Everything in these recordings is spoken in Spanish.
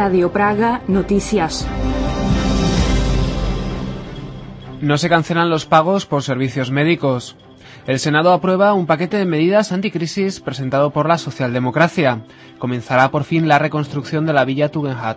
Radio Praga Noticias. No se cancelan los pagos por servicios médicos. El Senado aprueba un paquete de medidas anticrisis presentado por la socialdemocracia. Comenzará por fin la reconstrucción de la Villa Tugendhat.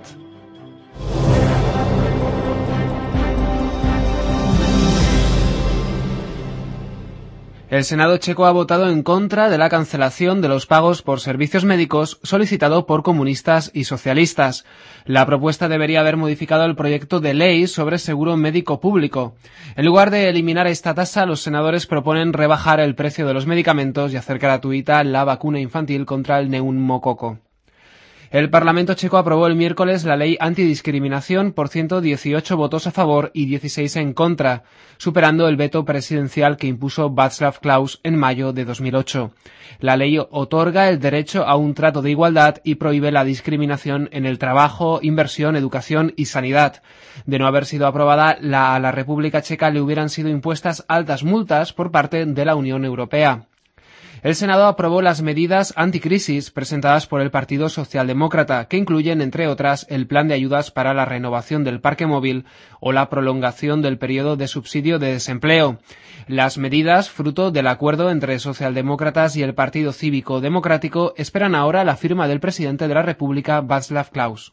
El Senado checo ha votado en contra de la cancelación de los pagos por servicios médicos solicitado por comunistas y socialistas. La propuesta debería haber modificado el proyecto de ley sobre seguro médico público. En lugar de eliminar esta tasa, los senadores proponen rebajar el precio de los medicamentos y hacer gratuita la vacuna infantil contra el neumococo. El Parlamento checo aprobó el miércoles la ley antidiscriminación por 118 votos a favor y 16 en contra, superando el veto presidencial que impuso Václav Klaus en mayo de 2008. La ley otorga el derecho a un trato de igualdad y prohíbe la discriminación en el trabajo, inversión, educación y sanidad. De no haber sido aprobada, a la República Checa le hubieran sido impuestas altas multas por parte de la Unión Europea. El Senado aprobó las medidas anticrisis presentadas por el Partido Socialdemócrata, que incluyen, entre otras, el plan de ayudas para la renovación del parque móvil o la prolongación del periodo de subsidio de desempleo. Las medidas, fruto del acuerdo entre socialdemócratas y el Partido Cívico Democrático, esperan ahora la firma del presidente de la República, Václav Klaus.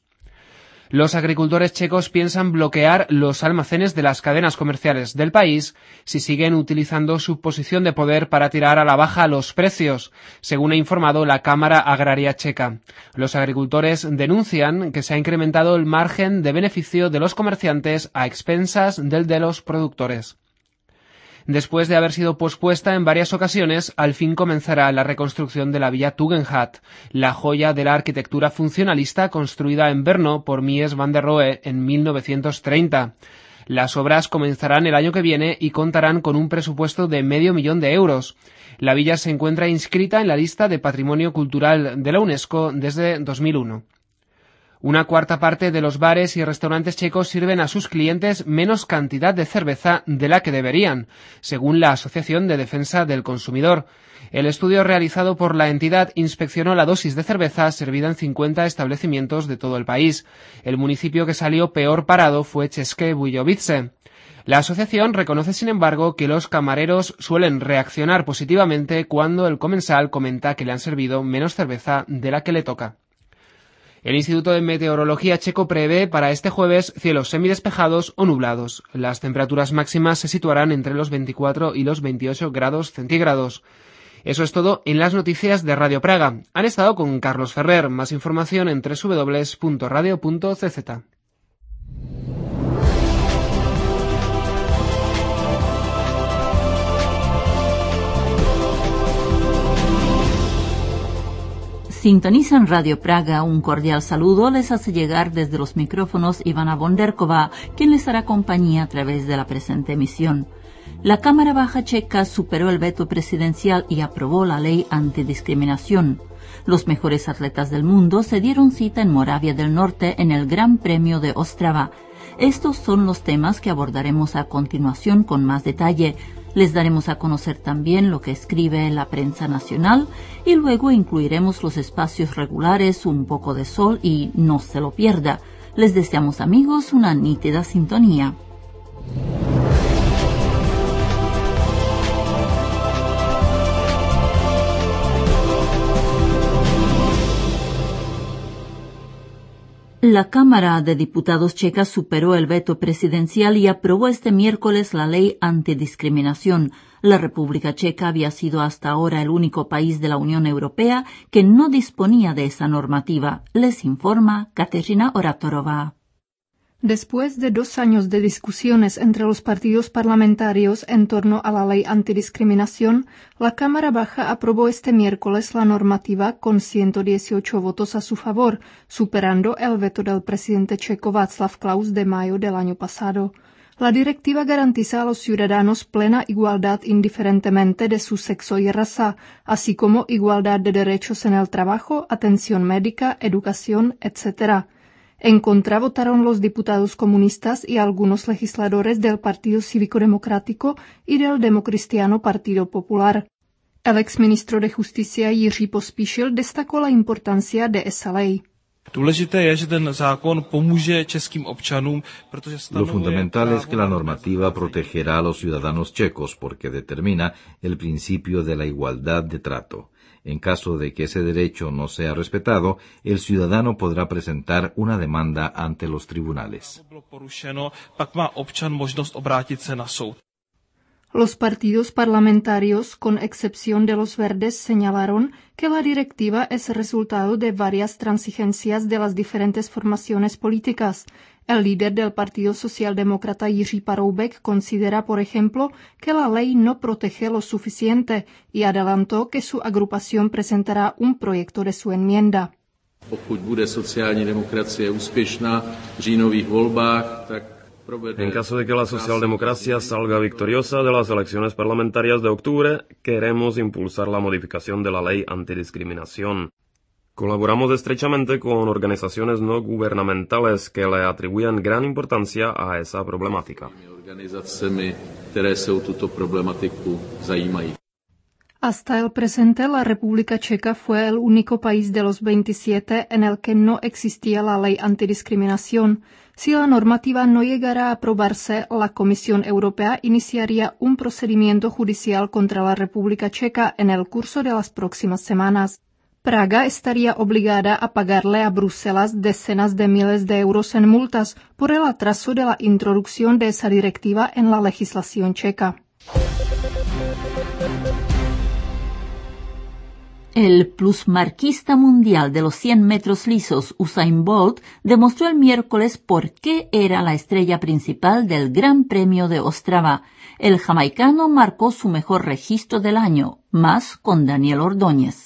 Los agricultores checos piensan bloquear los almacenes de las cadenas comerciales del país si siguen utilizando su posición de poder para tirar a la baja los precios, según ha informado la Cámara Agraria Checa. Los agricultores denuncian que se ha incrementado el margen de beneficio de los comerciantes a expensas del de los productores. Después de haber sido pospuesta en varias ocasiones, al fin comenzará la reconstrucción de la Villa Tugendhat, la joya de la arquitectura funcionalista construida en Brno por Mies van der Rohe en 1930. Las obras comenzarán el año que viene y contarán con un presupuesto de $500,000 de euros. La villa se encuentra inscrita en la lista de Patrimonio Cultural de la UNESCO desde 2001. Una cuarta parte de los bares y restaurantes checos sirven a sus clientes menos cantidad de cerveza de la que deberían, según la Asociación de Defensa del Consumidor. El estudio realizado por la entidad inspeccionó la dosis de cerveza servida en 50 establecimientos de todo el país. El municipio que salió peor parado fue České Budějovice. La asociación reconoce, sin embargo, que los camareros suelen reaccionar positivamente cuando el comensal comenta que le han servido menos cerveza de la que le toca. El Instituto de Meteorología checo prevé para este jueves cielos semidespejados o nublados. Las temperaturas máximas se situarán entre los 24 y los 28 grados centígrados. Eso es todo en las noticias de Radio Praga. Han estado con Carlos Ferrer. Más información en www.radio.cz. Sintonizan Radio Praga. Un cordial saludo les hace llegar desde los micrófonos Ivana Bonderkova, quien les hará compañía a través de la presente emisión. La Cámara Baja checa superó el veto presidencial y aprobó la ley antidiscriminación. Los mejores atletas del mundo se dieron cita en Moravia del Norte en el Gran Premio de Ostrava. Estos son los temas que abordaremos a continuación con más detalle. Les daremos a conocer también lo que escribe la prensa nacional y luego incluiremos los espacios regulares, un poco de sol y no se lo pierda. Les deseamos, amigos, una nítida sintonía. La Cámara de Diputados checa superó el veto presidencial y aprobó este miércoles la ley antidiscriminación. La República Checa había sido hasta ahora el único país de la Unión Europea que no disponía de esa normativa. Les informa Kateřina Oratorova. Después de 2 años de discusiones entre los partidos parlamentarios en torno a la ley antidiscriminación, la Cámara Baja aprobó este miércoles la normativa con 118 votos a su favor, superando el veto del presidente checo Václav Klaus de mayo del año pasado. La directiva garantiza a los ciudadanos plena igualdad indiferentemente de su sexo y raza, así como igualdad de derechos en el trabajo, atención médica, educación, etc. En contra votaron los diputados comunistas y algunos legisladores del Partido Cívico-Democrático y del Democristiano Partido Popular. El exministro de Justicia Jiří Pospíšil destacó la importancia de esa ley. Lo fundamental es que la normativa protegerá a los ciudadanos checos porque determina el principio de la igualdad de trato. En caso de que ese derecho no sea respetado, el ciudadano podrá presentar una demanda ante los tribunales. Los partidos parlamentarios, con excepción de los Verdes, señalaron que la directiva es resultado de varias transigencias de las diferentes formaciones políticas. El líder del Partido Socialdemócrata Jiří Paroubek considera, por ejemplo, que la ley no protege lo suficiente y adelantó que su agrupación presentará un proyecto de su enmienda. Pokud bude sociální demokracie úspěšná v říjnových volbách, tak en caso de que la socialdemocracia salga victoriosa de las elecciones parlamentarias de octubre, queremos impulsar la modificación de la ley antidiscriminación. Colaboramos estrechamente con organizaciones no gubernamentales que le atribuyen gran importancia a esa problemática. Hasta el presente, la República Checa fue el único país de los 27 en el que no existía la ley antidiscriminación. Si la normativa no llegara a aprobarse, la Comisión Europea iniciaría un procedimiento judicial contra la República Checa en el curso de las próximas semanas. Praga estaría obligada a pagarle a Bruselas decenas de miles de euros en multas por el atraso de la introducción de esa directiva en la legislación checa. El plusmarquista mundial de los 100 metros lisos Usain Bolt demostró el miércoles por qué era la estrella principal del Gran Premio de Ostrava. El jamaicano marcó su mejor registro del año, más con Daniel Ordóñez.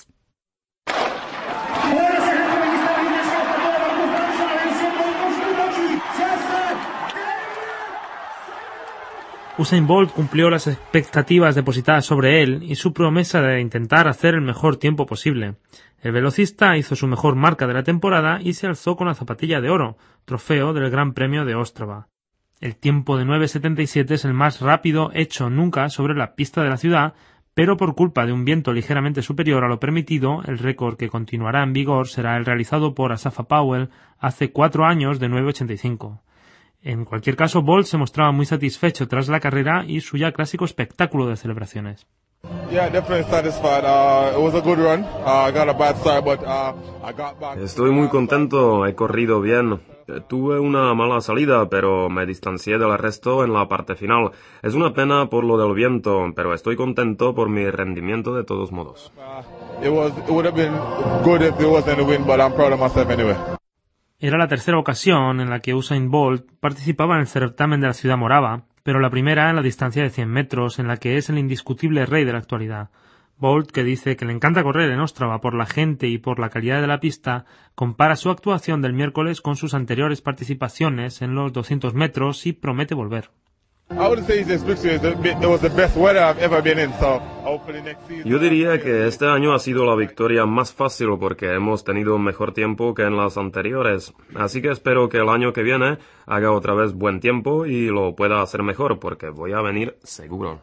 Usain Bolt cumplió las expectativas depositadas sobre él y su promesa de intentar hacer el mejor tiempo posible. El velocista hizo su mejor marca de la temporada y se alzó con la zapatilla de oro, trofeo del Gran Premio de Ostrava. El tiempo de 9.77 es el más rápido hecho nunca sobre la pista de la ciudad, pero por culpa de un viento ligeramente superior a lo permitido, el récord que continuará en vigor será el realizado por Asafa Powell hace 4 años de 9.85. En cualquier caso, Bolt se mostraba muy satisfecho tras la carrera y su ya clásico espectáculo de celebraciones. Estoy muy contento, he corrido bien. Tuve una mala salida, pero me distancié del resto en la parte final. Es una pena por lo del viento, pero estoy contento por mi rendimiento de todos modos. Era la tercera ocasión en la que Usain Bolt participaba en el certamen de la ciudad morava, pero la primera en la distancia de 100 metros, en la que es el indiscutible rey de la actualidad. Bolt, que dice que le encanta correr en Ostrava por la gente y por la calidad de la pista, compara su actuación del miércoles con sus anteriores participaciones en los 200 metros y promete volver. Yo diría que este año ha sido la victoria más fácil porque hemos tenido mejor tiempo que en las anteriores. Así que espero que el año que viene haga otra vez buen tiempo y lo pueda hacer mejor porque voy a venir seguro.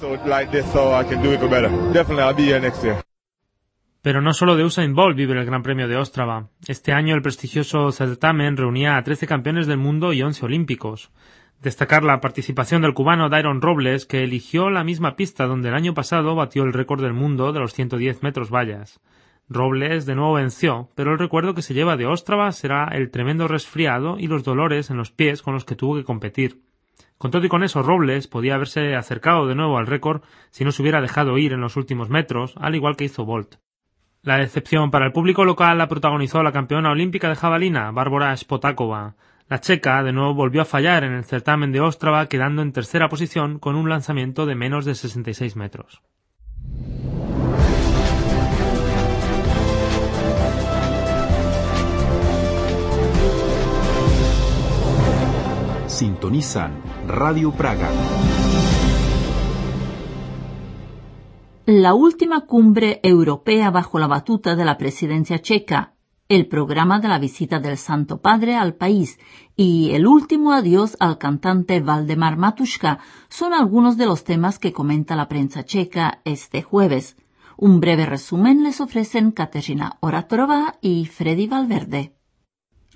Pero no solo de Usain Bolt vive el Gran Premio de Ostrava. Este año el prestigioso certamen reunía a 13 campeones del mundo y 11 olímpicos. Destacar la participación del cubano Dairon Robles, que eligió la misma pista donde el año pasado batió el récord del mundo de los 110 metros vallas. Robles de nuevo venció, pero el recuerdo que se lleva de Ostrava será el tremendo resfriado y los dolores en los pies con los que tuvo que competir. Con todo y con eso, Robles podía haberse acercado de nuevo al récord si no se hubiera dejado ir en los últimos metros, al igual que hizo Bolt. La decepción para el público local la protagonizó la campeona olímpica de jabalina, Bárbara Spotakova. La checa de nuevo volvió a fallar en el certamen de Ostrava, quedando en tercera posición con un lanzamiento de menos de 66 metros. Sintonizan Radio Praga. La última cumbre europea bajo la batuta de la presidencia checa, el programa de la visita del Santo Padre al país y el último adiós al cantante Valdemar Matuška son algunos de los temas que comenta la prensa checa este jueves. Un breve resumen les ofrecen Kateřina Oratorova y Freddy Valverde.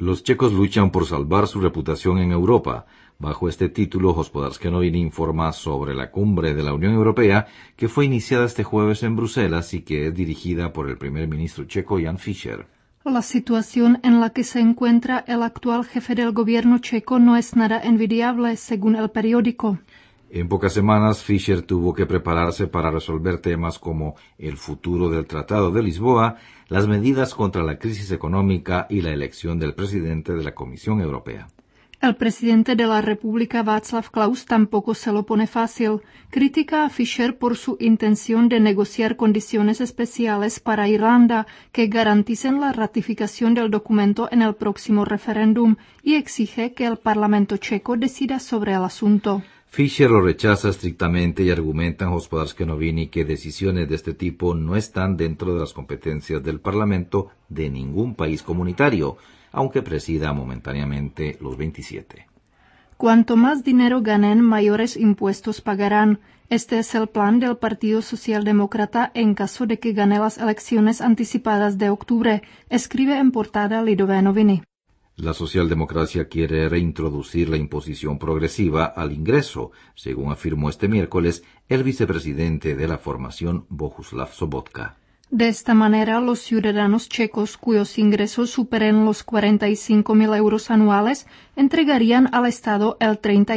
Los checos luchan por salvar su reputación en Europa. Bajo este título, Hospodářské noviny informa sobre la cumbre de la Unión Europea que fue iniciada este jueves en Bruselas y que es dirigida por el primer ministro checo Jan Fischer. La situación en la que se encuentra el actual jefe del gobierno checo no es nada envidiable, según el periódico. En pocas semanas, Fischer tuvo que prepararse para resolver temas como el futuro del Tratado de Lisboa, las medidas contra la crisis económica y la elección del presidente de la Comisión Europea. El presidente de la República, Václav Klaus, tampoco se lo pone fácil. Critica a Fischer por su intención de negociar condiciones especiales para Irlanda que garanticen la ratificación del documento en el próximo referéndum y exige que el Parlamento checo decida sobre el asunto. Fischer lo rechaza estrictamente y argumenta en Hospodářské noviny que decisiones de este tipo no están dentro de las competencias del Parlamento de ningún país comunitario, aunque presida momentáneamente los 27. Cuanto más dinero ganen, mayores impuestos pagarán. Este es el plan del Partido Socialdemócrata en caso de que gane las elecciones anticipadas de octubre, escribe en portada Lidové noviny. La socialdemocracia quiere reintroducir la imposición progresiva al ingreso, según afirmó este miércoles el vicepresidente de la formación Bohuslav Sobotka. De esta manera, los ciudadanos checos cuyos ingresos superen los 45.000 euros anuales entregarían al Estado el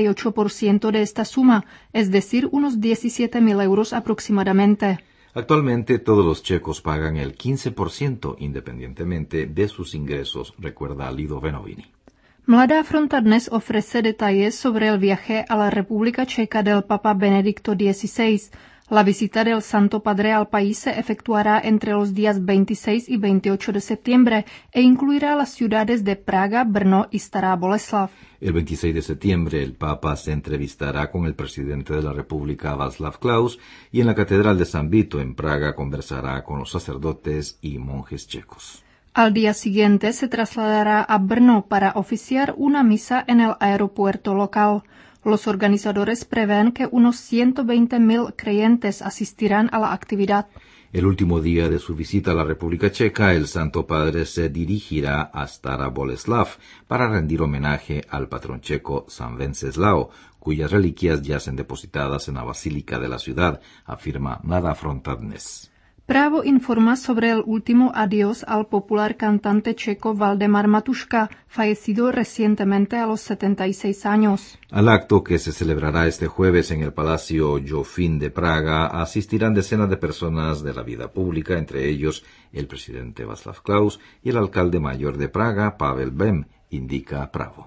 38% de esta suma, es decir, unos 17.000 euros aproximadamente. Actualmente todos los checos pagan el 15% independientemente de sus ingresos, recuerda Lidové noviny. Mladá fronta dnes ofrece detalles sobre el viaje a la República Checa del Papa Benedicto XVI. La visita del Santo Padre al país se efectuará entre los días 26 y 28 de septiembre e incluirá las ciudades de Praga, Brno y Stará Boleslav. El 26 de septiembre el Papa se entrevistará con el presidente de la República, Václav Klaus, y en la Catedral de San Vito, en Praga, conversará con los sacerdotes y monjes checos. Al día siguiente se trasladará a Brno para oficiar una misa en el aeropuerto local. Los organizadores prevén que unos 120.000 creyentes asistirán a la actividad. El último día de su visita a la República Checa, el Santo Padre se dirigirá a Stará Boleslav para rendir homenaje al patrón checo San Wenceslao, cuyas reliquias yacen depositadas en la Basílica de la ciudad, afirma Mladá fronta dnes. Právo informa sobre el último adiós al popular cantante checo Valdemar Matuška, fallecido recientemente a los 76 años. Al acto, que se celebrará este jueves en el Palacio Jofín de Praga, asistirán decenas de personas de la vida pública, entre ellos el presidente Václav Klaus y el alcalde mayor de Praga, Pavel Bem, indica Právo.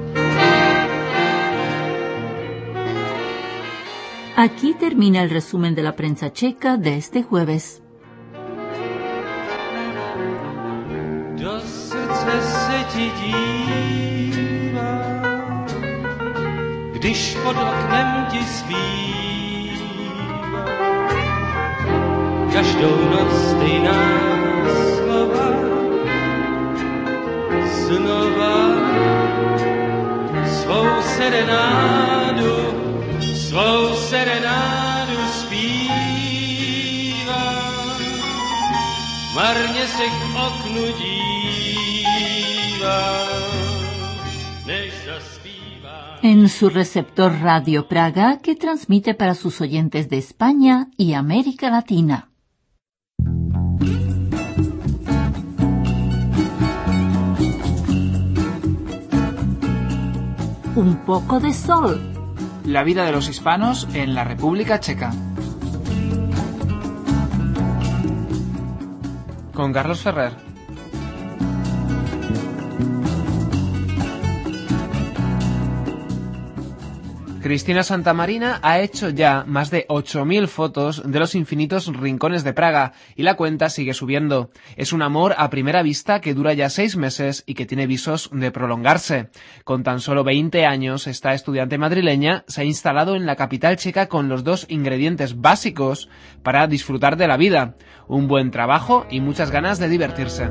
Aquí termina el resumen de la prensa checa de este jueves. Do srdce se ti dívá, když pod oknem ti zpívá. Každou noc stejná slova, znova svou serenádu zpívá. Marně se k oknu dívá, než zaspívá. En su receptor Radio Praga, que transmite para sus oyentes de España y América Latina. Un poco de sol. La vida de los hispanos en la República Checa. Con Carlos Ferrer. Cristina Santamarina ha hecho ya más de 8.000 fotos de los infinitos rincones de Praga y la cuenta sigue subiendo. Es un amor a primera vista que dura ya 6 meses y que tiene visos de prolongarse. Con tan solo 20 años, esta estudiante madrileña se ha instalado en la capital checa con los 2 ingredientes básicos para disfrutar de la vida: un buen trabajo y muchas ganas de divertirse.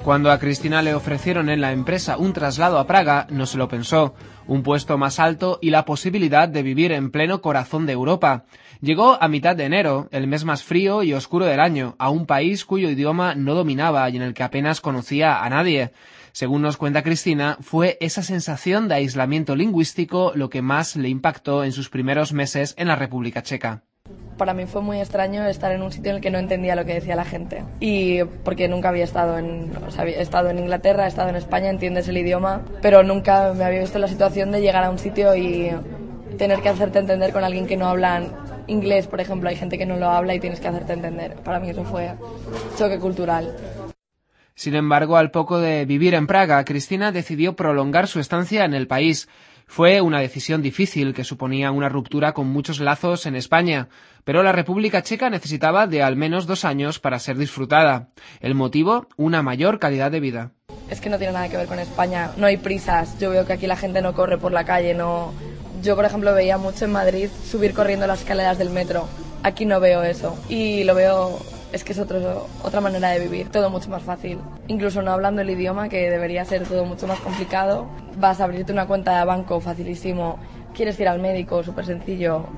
Cuando a Cristina le ofrecieron en la empresa un traslado a Praga, no se lo pensó, un puesto más alto y la posibilidad de vivir en pleno corazón de Europa. Llegó a mitad de enero, el mes más frío y oscuro del año, a un país cuyo idioma no dominaba y en el que apenas conocía a nadie. Según nos cuenta Cristina, fue esa sensación de aislamiento lingüístico lo que más le impactó en sus primeros meses en la República Checa. Para mí fue muy extraño estar en un sitio en el que no entendía lo que decía la gente. Y porque nunca había estado he estado en Inglaterra, he estado en España, entiendes el idioma, pero nunca me había visto en la situación de llegar a un sitio y tener que hacerte entender con alguien que no habla inglés, por ejemplo. Hay gente que no lo habla y tienes que hacerte entender. Para mí eso fue choque cultural. Sin embargo, al poco de vivir en Praga, Cristina decidió prolongar su estancia en el país. Fue una decisión difícil que suponía una ruptura con muchos lazos en España, pero la República Checa necesitaba de al menos 2 años para ser disfrutada. El motivo, una mayor calidad de vida. Es que no tiene nada que ver con España, no hay prisas. Yo veo que aquí la gente no corre por la calle, no. Yo, por ejemplo, veía mucho en Madrid subir corriendo las escaleras del metro. Aquí no veo eso y lo veo. Es que es otra manera de vivir, todo mucho más fácil. Incluso no hablando el idioma, que debería ser todo mucho más complicado, vas a abrirte una cuenta de banco facilísimo, quieres ir al médico, súper sencillo.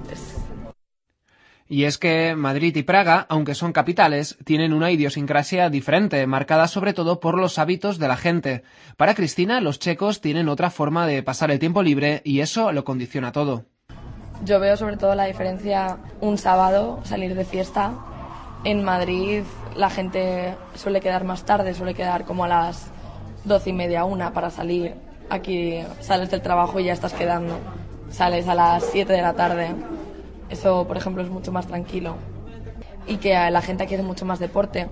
Y es que Madrid y Praga, aunque son capitales, tienen una idiosincrasia diferente, marcada sobre todo por los hábitos de la gente. Para Cristina, los checos tienen otra forma de pasar el tiempo libre y eso lo condiciona todo. Yo veo sobre todo la diferencia un sábado, salir de fiesta. En Madrid la gente suele quedar más tarde, suele quedar como a las 12:30, 1 para salir. Aquí sales del trabajo y ya estás quedando. Sales a las 7 de la tarde. Eso, por ejemplo, es mucho más tranquilo. Y que la gente aquí hace mucho más deporte.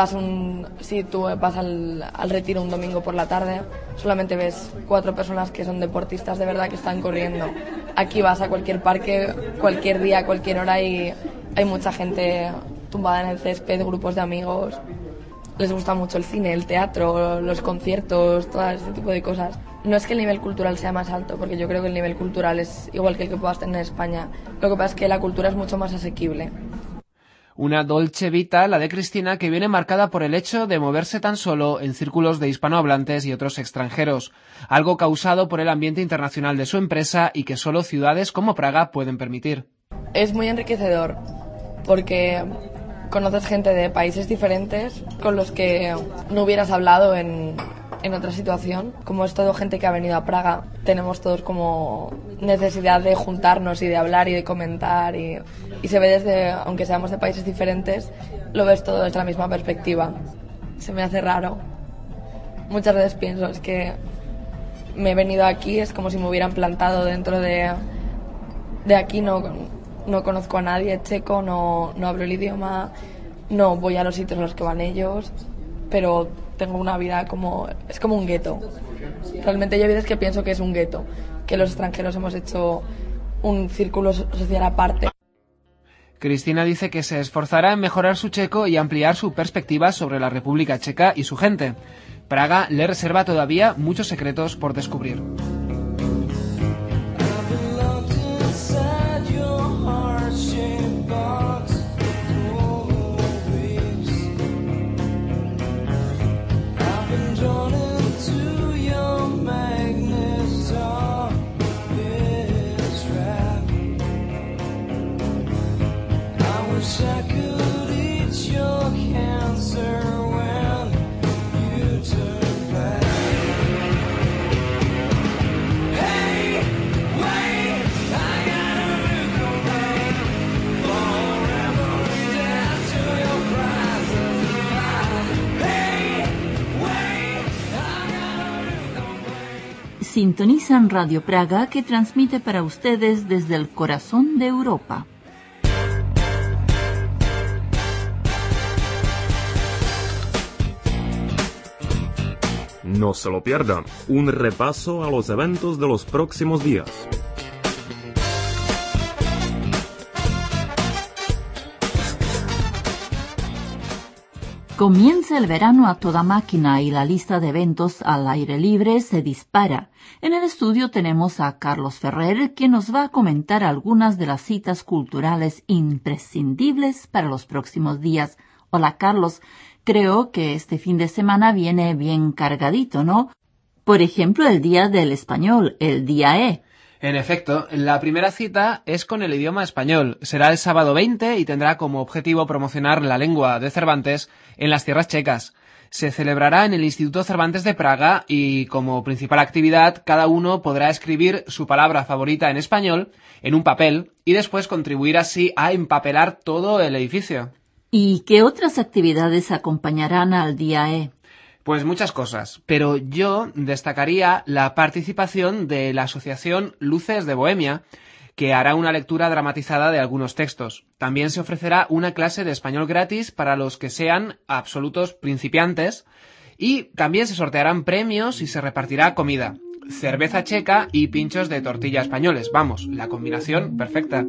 Si tú vas al retiro un domingo por la tarde, solamente ves 4 personas que son deportistas de verdad que están corriendo. Aquí vas a cualquier parque, cualquier día, cualquier hora y hay mucha gente tumbada en el césped, grupos de amigos. Les gusta mucho el cine, el teatro, los conciertos, todo ese tipo de cosas. No es que el nivel cultural sea más alto, porque yo creo que el nivel cultural es igual que el que puedas tener en España. Lo que pasa es que la cultura es mucho más asequible. Una dolce vita, la de Cristina, que viene marcada por el hecho de moverse tan solo en círculos de hispanohablantes y otros extranjeros, algo causado por el ambiente internacional de su empresa y que solo ciudades como Praga pueden permitir. Es muy enriquecedor, porque conoces gente de países diferentes con los que no hubieras hablado en otra situación. Como es todo gente que ha venido a Praga, tenemos todos como necesidad de juntarnos y de hablar y de comentar y se ve desde, aunque seamos de países diferentes, lo ves todo desde la misma perspectiva. Se me hace raro. Muchas veces pienso, es que me he venido aquí, es como si me hubieran plantado dentro de aquí, no conozco a nadie checo, no hablo el idioma, no voy a los sitios a los que van ellos, pero tengo una vida es como un gueto. Realmente hay veces que pienso que es un gueto, que los extranjeros hemos hecho un círculo social aparte. Cristina dice que se esforzará en mejorar su checo y ampliar su perspectiva sobre la República Checa y su gente. Praga le reserva todavía muchos secretos por descubrir. Sintonizan Radio Praga, que transmite para ustedes desde el corazón de Europa. No se lo pierdan, un repaso a los eventos de los próximos días. Comienza el verano a toda máquina y la lista de eventos al aire libre se dispara. En el estudio tenemos a Carlos Ferrer, que nos va a comentar algunas de las citas culturales imprescindibles para los próximos días. Hola Carlos, Creo que este fin de semana viene bien cargadito, ¿no? Por ejemplo, el Día del Español, el Día E. En efecto, la primera cita es con el idioma español. Será el sábado 20 y tendrá como objetivo promocionar la lengua de Cervantes en las tierras checas. Se celebrará en el Instituto Cervantes de Praga y, como principal actividad, cada uno podrá escribir su palabra favorita en español en un papel y después contribuir así a empapelar todo el edificio. ¿Y qué otras actividades acompañarán al Día E? Pues muchas cosas, pero yo destacaría la participación de la asociación Luces de Bohemia, que hará una lectura dramatizada de algunos textos. También se ofrecerá una clase de español gratis para los que sean absolutos principiantes y también se sortearán premios y se repartirá comida, cerveza checa y pinchos de tortilla españoles. Vamos, la combinación perfecta.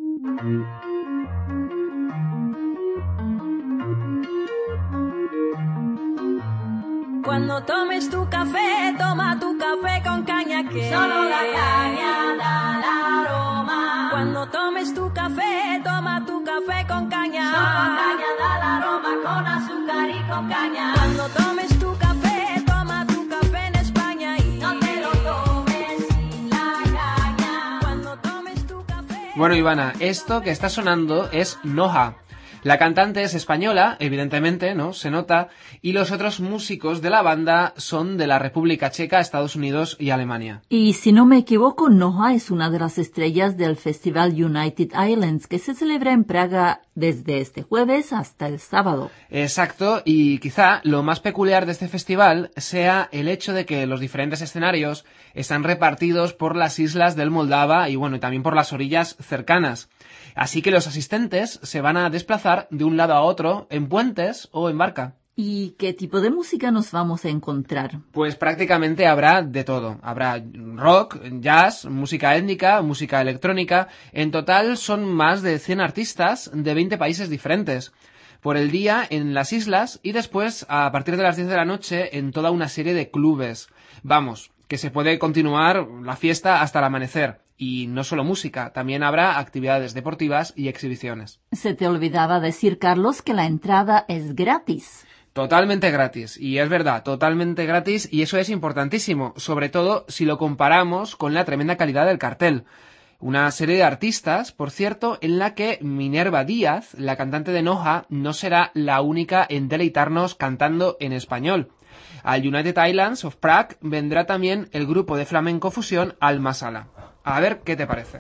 Cuando tomes tu café, toma tu café con caña que solo la caña da el aroma. Cuando tomes tu café, toma tu café con caña. Solo caña da el aroma con azúcar y con caña. Cuando tomes tu café, toma tu café en España y no te lo tomes sin la caña. Cuando tomes tu café. Bueno, Ivana, esto que está sonando es Noha. La cantante es española, evidentemente, ¿no? Se nota, y los otros músicos de la banda son de la República Checa, Estados Unidos y Alemania. Y si no me equivoco, Noha es una de las estrellas del Festival United Islands, que se celebra en Praga desde este jueves hasta el sábado. Exacto, y quizá lo más peculiar de este festival sea el hecho de que los diferentes escenarios están repartidos por las islas del Moldava y bueno, y también por las orillas cercanas. Así que los asistentes se van a desplazar de un lado a otro en puentes o en barca. ¿Y qué tipo de música nos vamos a encontrar? Pues prácticamente habrá de todo. Habrá rock, jazz, música étnica, música electrónica. En total son más de 100 artistas de 20 países diferentes. Por el día en las islas y después, a partir de las 10 de la noche, en toda una serie de clubes. Vamos, que se puede continuar la fiesta hasta el amanecer. Y no solo música, también habrá actividades deportivas y exhibiciones. Se te olvidaba decir, Carlos, que la entrada es gratis. Totalmente gratis, y es verdad, totalmente gratis, y eso es importantísimo, sobre todo si lo comparamos con la tremenda calidad del cartel. Una serie de artistas, por cierto, en la que Minerva Díaz, la cantante de Noha, no será la única en deleitarnos cantando en español. Al United Islands of Prague vendrá también el grupo de flamenco fusión Alma Sala. A ver qué te parece.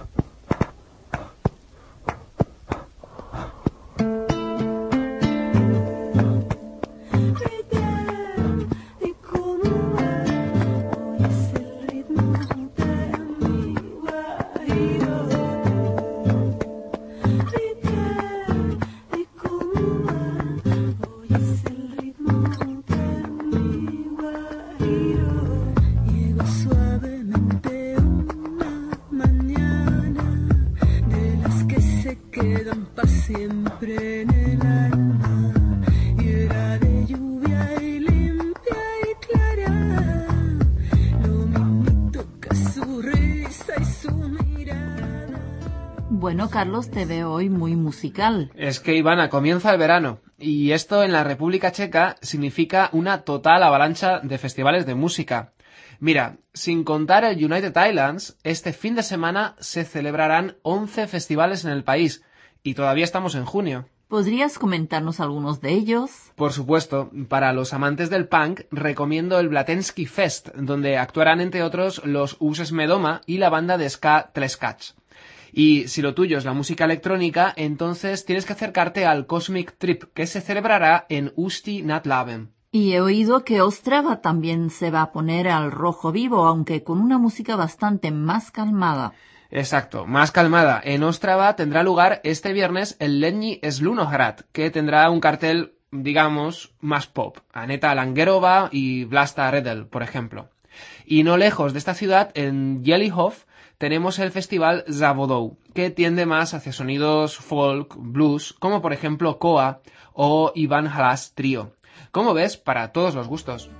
Siempre en el alma y era de lluvia y limpia y clara, lo mismito que su risa y su mirada. Bueno, Carlos, te veo hoy muy musical. Es que, Ivana, comienza el verano y esto en la República Checa significa una total avalancha de festivales de música. Mira, sin contar el United Islands, este fin de semana se celebrarán 11 festivales en el país. Y todavía estamos en junio. ¿Podrías comentarnos algunos de ellos? Por supuesto. Para los amantes del punk, recomiendo el Blatensky Fest, donde actuarán entre otros los Uses Medoma y la banda de ska Tleskach. Y si lo tuyo es la música electrónica, entonces tienes que acercarte al Cosmic Trip, que se celebrará en Usti nad Labem. Y he oído que Ostrava también se va a poner al rojo vivo, aunque con una música bastante más calmada. Exacto, más calmada. En Ostrava tendrá lugar este viernes el Letní Slunohrad, que tendrá un cartel, digamos, más pop. Aneta Langerova y Vlasta Redel, por ejemplo. Y no lejos de esta ciudad, en Jelihov, tenemos el festival Zavodou, que tiende más hacia sonidos folk, blues, como por ejemplo Koa o Ivan Halas Trio. Como ves, para todos los gustos.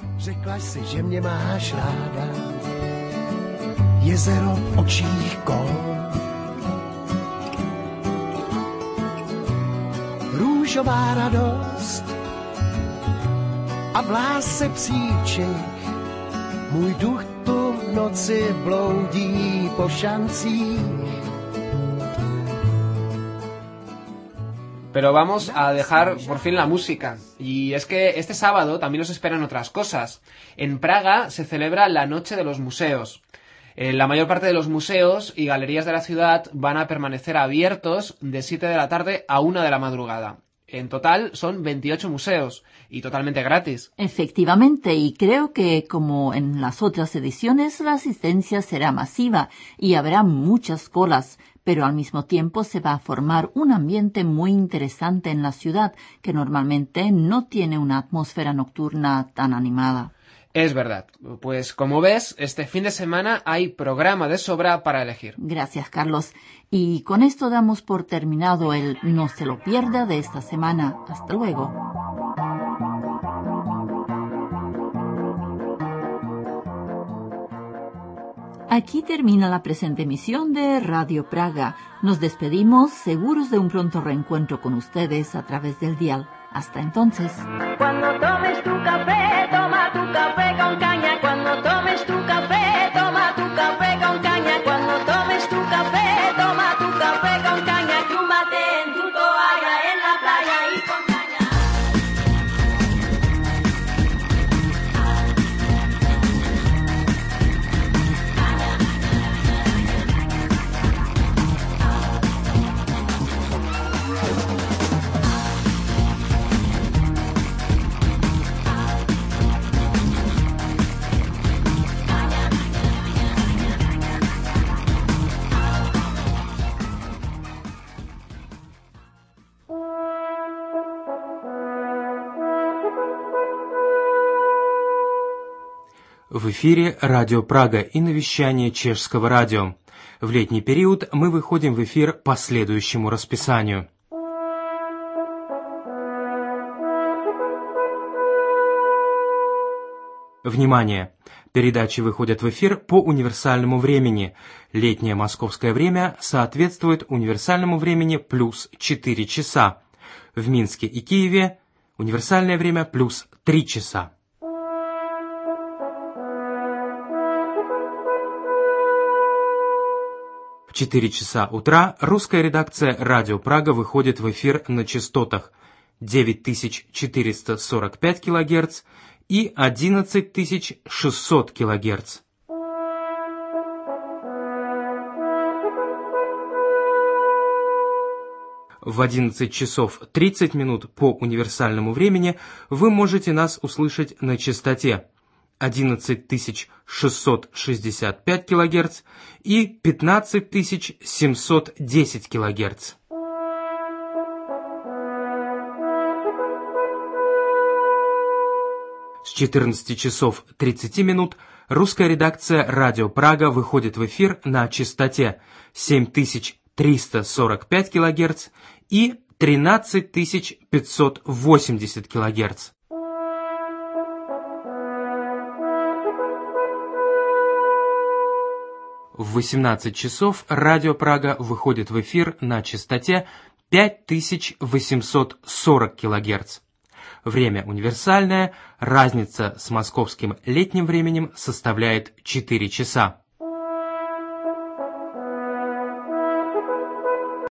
Jezero v očích kol. Růžová radost a v lásce psíček. Můj duch tu v noci bloudí po šancích. Pero vamos a dejar por fin la música. Y es que este sábado también nos esperan otras cosas. En Praga se celebra la Noche de los Museos. La mayor parte de los museos y galerías de la ciudad van a permanecer abiertos de 7 de la tarde a 1 de la madrugada. En total son 28 museos y totalmente gratis. Efectivamente, y creo que como en las otras ediciones la asistencia será masiva y habrá muchas colas, pero al mismo tiempo se va a formar un ambiente muy interesante en la ciudad que normalmente no tiene una atmósfera nocturna tan animada. Es verdad. Pues como ves, este fin de semana hay programa de sobra para elegir. Gracias, Carlos. Y con esto damos por terminado el No se lo pierda de esta semana. Hasta luego. Aquí termina la presente emisión de Radio Praga. Nos despedimos seguros de un pronto reencuentro con ustedes a través del dial. Hasta entonces. Cuando tomes tu café, toma tu café con caña. Cuando tomes tu café, toma tu café con caña. Cuando tomes tu café, toma tu café con caña. Túmbate en tu toalla en la playa y con caña. В эфире Радио Прага и навещание Чешского радио. В летний период мы выходим в эфир по следующему расписанию. Внимание! Передачи выходят в эфир по универсальному времени. Летнее московское время соответствует универсальному времени плюс 4 часа. В Минске и Киеве универсальное время плюс 3 часа. В 4 часа утра русская редакция «Радио Прага» выходит в эфир на частотах 9445 кГц и 11600 кГц. В 11 часов 30 минут по универсальному времени вы можете нас услышать на частоте 11665 кГц и 15710 кГц. С 14 часов 30 минут русская редакция «Радио Прага» выходит в эфир на частоте 7345 кГц и 13580 кГц. В 18 часов Радио Прага выходит в эфир на частоте 5840 кГц. Время универсальное, разница с московским летним временем составляет 4 часа.